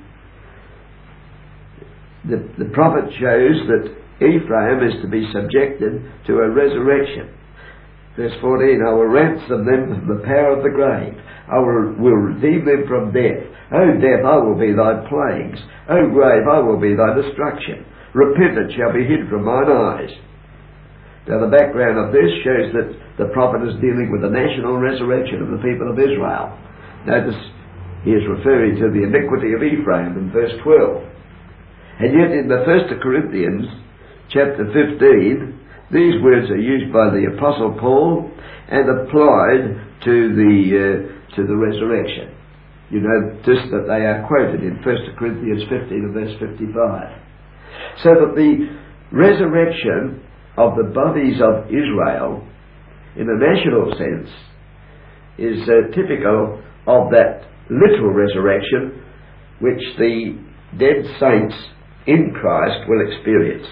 the, the prophet shows that Ephraim is to be subjected to a resurrection. Verse fourteen, I will ransom them from the power of the grave. I will, will redeem them from death. O death, I will be thy plagues. O grave, I will be thy destruction. Repentance shall be hid from mine eyes. Now the background of this shows that the prophet is dealing with the national resurrection of the people of Israel. Notice he is referring to the iniquity of Ephraim in verse twelve. And yet in the First Corinthians chapter fifteen, these words are used by the Apostle Paul and applied to the uh, to the resurrection. You know just that they are quoted in First Corinthians fifteen and verse fifty-five. So that the resurrection of the bodies of Israel, in a national sense, is uh, typical of that literal resurrection which the dead saints in Christ will experience.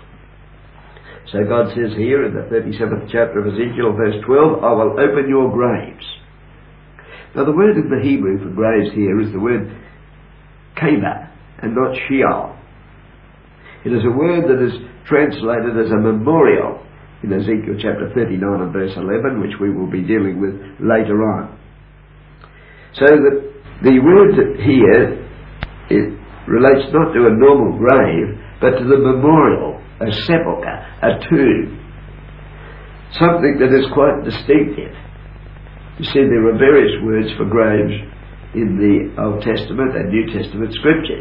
So God says here in the thirty-seventh chapter of Ezekiel, verse twelve, I will open your graves. Now the word in the Hebrew for graves here is the word kaba and not Sheol. It is a word that is translated as a memorial in Ezekiel chapter thirty-nine and verse eleven, which we will be dealing with later on. So that the word here, it relates not to a normal grave, but to the memorial, a sepulchre, a tomb. Something that is quite distinctive. You see, there are various words for graves in the Old Testament and New Testament scriptures.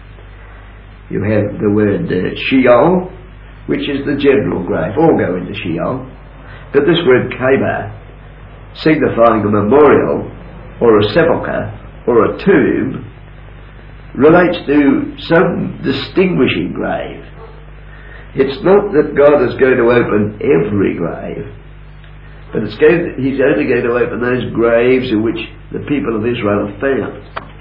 You have the word uh, Sheol, which is the general grave. All go into Sheol. But this word kaba, signifying a memorial or a sepulchre or a tomb, relates to some distinguishing grave. It's not that God is going to open every grave, but it's going to, He's only going to open those graves in which the people of Israel are found.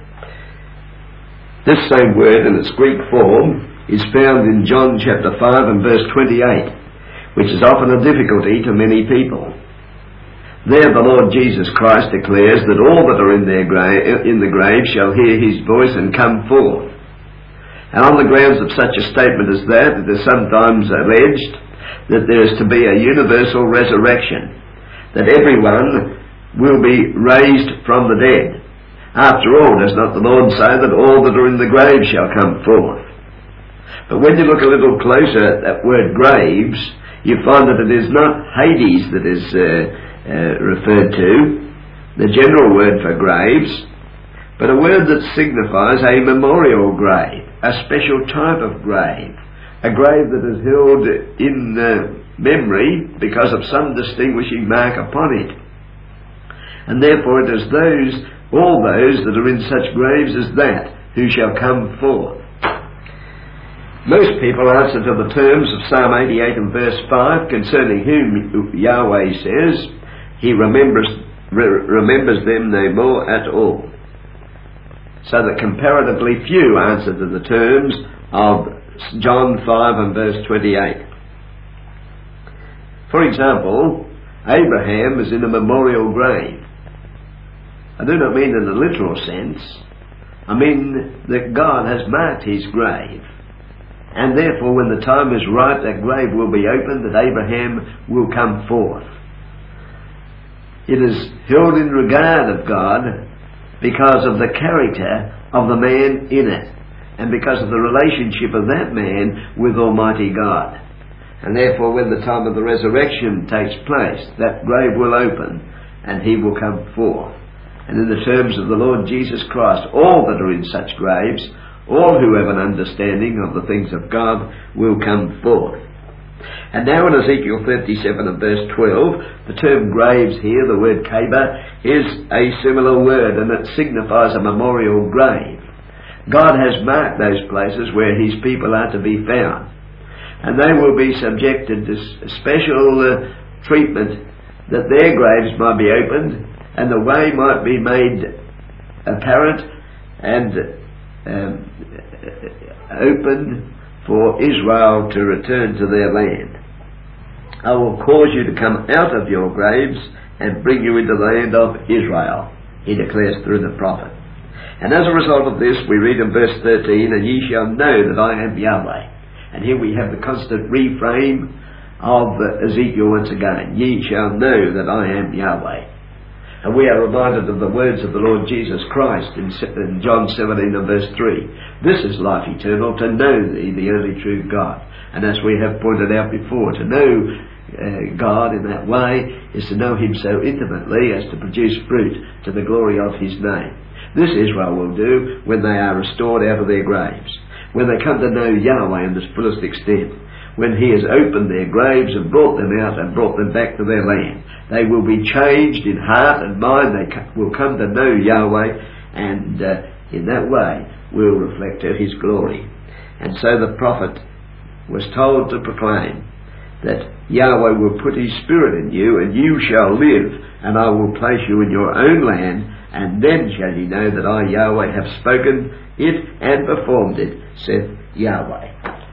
This same word in its Greek form is found in John chapter five and verse twenty-eight, which is often a difficulty to many people. There the Lord Jesus Christ declares that all that are in, their gra- in the grave shall hear His voice and come forth. And on the grounds of such a statement as that, it is sometimes alleged that there is to be a universal resurrection, that everyone will be raised from the dead. After all, does not the Lord say that all that are in the grave shall come forth? But when you look a little closer at that word graves, you find that it is not Hades that is uh, uh, referred to, the general word for graves, but a word that signifies a memorial grave, a special type of grave, a grave that is held in uh, memory because of some distinguishing mark upon it. And therefore it is those, all those that are in such graves as that, who shall come forth. Most people answer to the terms of Psalm eighty-eight and verse five, concerning whom Yahweh says, He remembers, re- remembers them no more at all. So that comparatively few answer to the terms of John five and verse twenty-eight. For example, Abraham is in a memorial grave. I do not mean in a literal sense. I mean that God has marked his grave. And therefore, when the time is right, that grave will be opened, that Abraham will come forth. It is held in regard of God because of the character of the man in it, and because of the relationship of that man with Almighty God. And therefore, when the time of the resurrection takes place, that grave will open, and he will come forth. And in the terms of the Lord Jesus Christ, all that are in such graves, all who have an understanding of the things of God, will come forth. And now in Ezekiel thirty-seven and verse twelve, the term graves here, the word kaba, is a similar word, and it signifies a memorial grave. God has marked those places where his people are to be found, and they will be subjected to special uh, treatment, that their graves might be opened, and the way might be made apparent and um, opened for Israel to return to their land. I will cause you to come out of your graves and bring you into the land of Israel, he declares through the prophet. And as a result of this, we read in verse thirteen, and ye shall know that I am Yahweh. And here we have the constant refrain of Ezekiel once again. Ye shall know that I am Yahweh. And we are reminded of the words of the Lord Jesus Christ in John seventeen and verse three. This is life eternal, to know thee, the only true God. And as we have pointed out before, to know uh, God in that way is to know him so intimately as to produce fruit to the glory of his name. This Israel will do when they are restored out of their graves, when they come to know Yahweh in the fullest extent, when he has opened their graves and brought them out and brought them back to their land. They will be changed in heart and mind. They will come to know Yahweh, and uh, in that way will reflect his glory. And so the prophet was told to proclaim that Yahweh will put his spirit in you, and you shall live, and I will place you in your own land, and then shall ye know that I, Yahweh, have spoken it and performed it, saith Yahweh.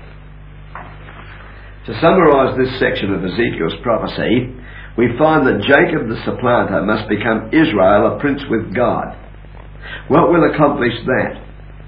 To summarise this section of Ezekiel's prophecy, we find that Jacob the supplanter must become Israel, a prince with God. What will accomplish that?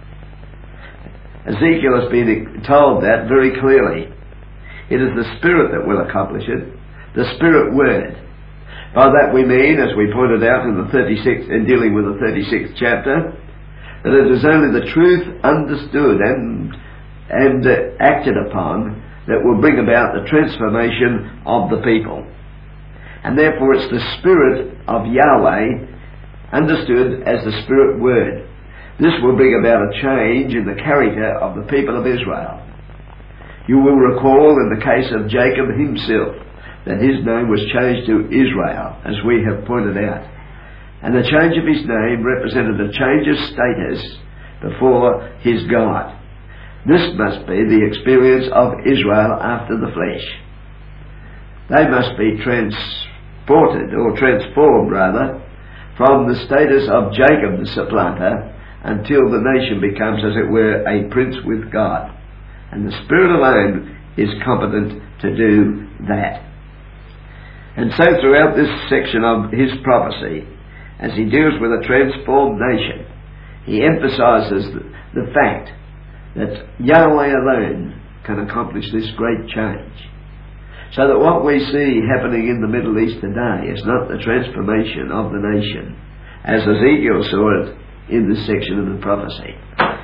Ezekiel has been told that very clearly. It is the Spirit that will accomplish it, the Spirit Word. By that we mean, as we pointed out in the thirty-sixth, in dealing with the thirty-sixth chapter, that it is only the truth understood and and uh, acted upon that will bring about the transformation of the people. And therefore it's the Spirit of Yahweh understood as the Spirit Word. This will bring about a change in the character of the people of Israel. You will recall in the case of Jacob himself that his name was changed to Israel, as we have pointed out. And the change of his name represented a change of status before his God. This must be the experience of Israel after the flesh. They must be transported, or transformed rather, from the status of Jacob the supplanter until the nation becomes, as it were, a prince with God. And the Spirit alone is competent to do that. And so throughout this section of his prophecy, as he deals with a transformed nation, he emphasizes the, the fact that Yahweh alone can accomplish this great change. So that what we see happening in the Middle East today is not the transformation of the nation, as Ezekiel saw it in this section of the prophecy.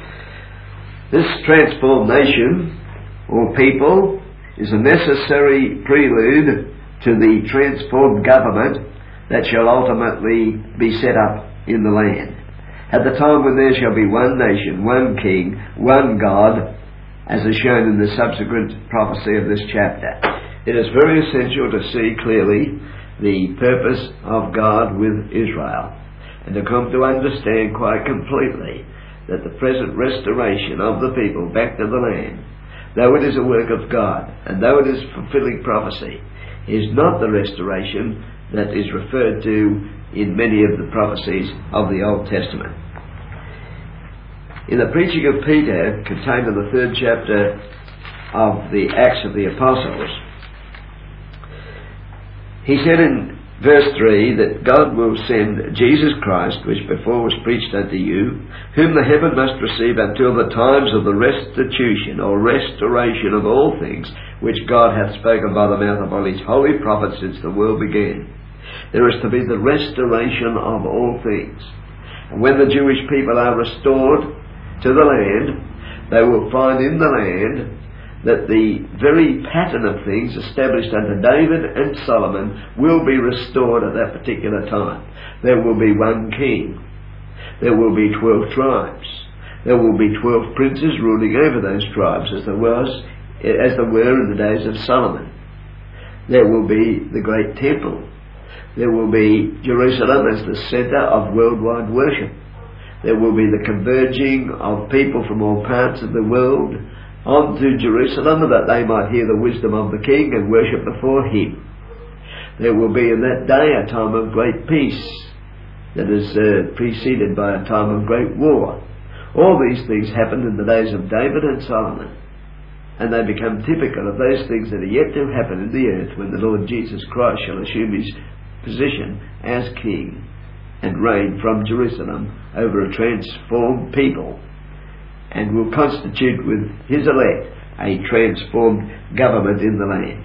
This transformed nation, or people, is a necessary prelude to the transformed government that shall ultimately be set up in the land. At the time when there shall be one nation, one king, one God, as is shown in the subsequent prophecy of this chapter. It is very essential to see clearly the purpose of God with Israel, and to come to understand quite completely that the present restoration of the people back to the land, though it is a work of God, and though it is fulfilling prophecy, is not the restoration that is referred to in many of the prophecies of the Old Testament. In the preaching of Peter, contained in the third chapter of the Acts of the Apostles, he said in verse three that God will send Jesus Christ, which before was preached unto you, whom the heaven must receive until the times of the restitution or restoration of all things, which God hath spoken by the mouth of all his holy prophets since the world began. There is to be the restoration of all things. And when the Jewish people are restored to the land, they will find in the land that the very pattern of things established under David and Solomon will be restored at that particular time. There will be one king. There will be twelve tribes. There will be twelve princes ruling over those tribes, as there was, as there were in the days of Solomon. There will be the great temple. There will be Jerusalem as the centre of worldwide worship. There will be the converging of people from all parts of the world onto Jerusalem, that they might hear the wisdom of the King and worship before him. There will be in that day a time of great peace that is uh, preceded by a time of great war. All these things happened in the days of David and Solomon, and they become typical of those things that are yet to happen in the earth when the Lord Jesus Christ shall assume his position as King and reign from Jerusalem over a transformed people, and will constitute with his elect a transformed government in the land.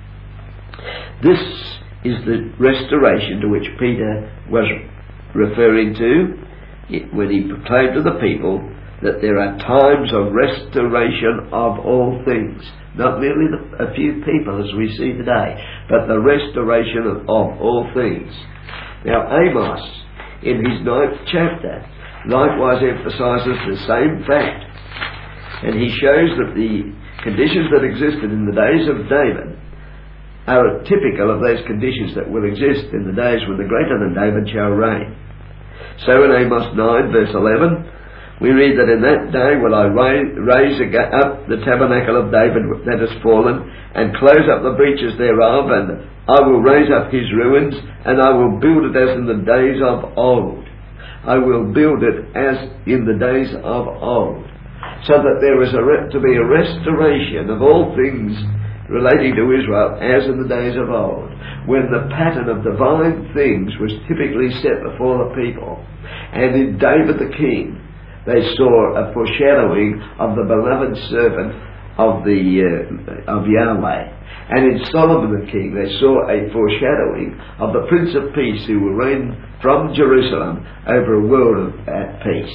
This is the restoration to which Peter was referring to when he proclaimed to the people that there are times of restoration of all things. Not merely the, a few people as we see today, but the restoration of, of all things. Now Amos, in his ninth chapter, likewise emphasises the same fact, and he shows that the conditions that existed in the days of David are typical of those conditions that will exist in the days when the greater than David shall reign. So in Amos nine verse eleven we read that in that day will I raise up the tabernacle of David that has fallen, and close up the breaches thereof, and I will raise up his ruins, and I will build it as in the days of old. I will build it as in the days of old. So that there is a re- to be a restoration of all things relating to Israel as in the days of old, when the pattern of divine things was typically set before the people. And in David the king, they saw a foreshadowing of the beloved servant of the uh, of Yahweh. And in Solomon the king, they saw a foreshadowing of the Prince of Peace who will reign from Jerusalem over a world of, at peace.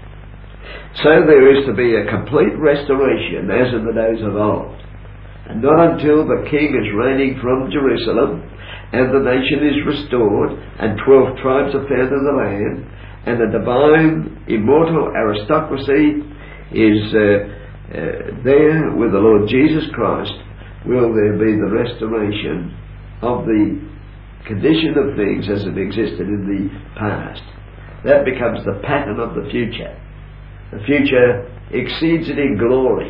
So there is to be a complete restoration as in the days of old. And not until the king is reigning from Jerusalem and the nation is restored and twelve tribes are found in the land and the divine immortal aristocracy is uh, uh, there with the Lord Jesus Christ, will there be the restoration of the condition of things as it existed in the past. That becomes the pattern of the future. The future exceeds it in glory,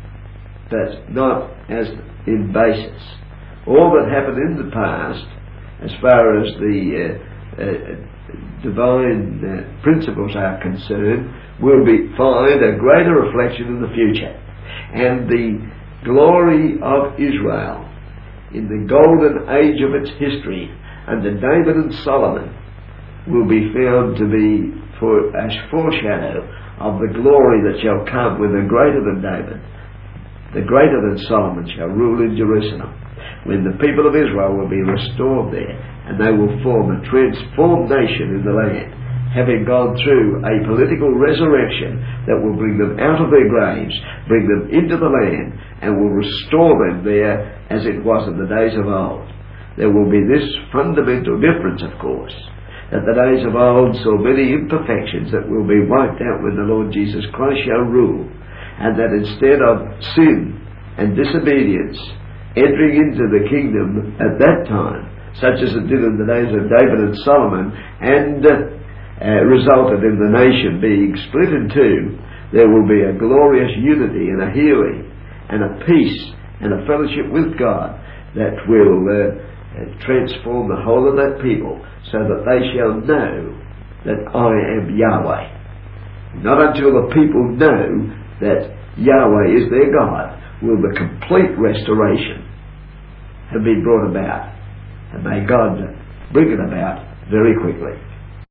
but not as in basis. All that happened in the past, as far as the uh, uh, divine uh, principles are concerned, will be find a greater reflection in the future. And the glory of Israel in the golden age of its history under David and Solomon will be found to be for as foreshadow of the glory that shall come when the greater than David, the greater than Solomon shall rule in Jerusalem, when the people of Israel will be restored there, and they will form a transformed nation in the land, having gone through a political resurrection that will bring them out of their graves, bring them into the land, and will restore them there as it was in the days of old. There will be this fundamental difference, of course, that the days of old saw many imperfections that will be wiped out when the Lord Jesus Christ shall rule, and that instead of sin and disobedience entering into the kingdom at that time, such as it did in the days of David and Solomon, and uh, uh, resulted in the nation being split in two, there will be a glorious unity and a healing and a peace and a fellowship with God that will uh, transform the whole of that people, so that they shall know that I am Yahweh. Not until the people know that Yahweh is their God will the complete restoration have been brought about. and may God bring it about very quickly.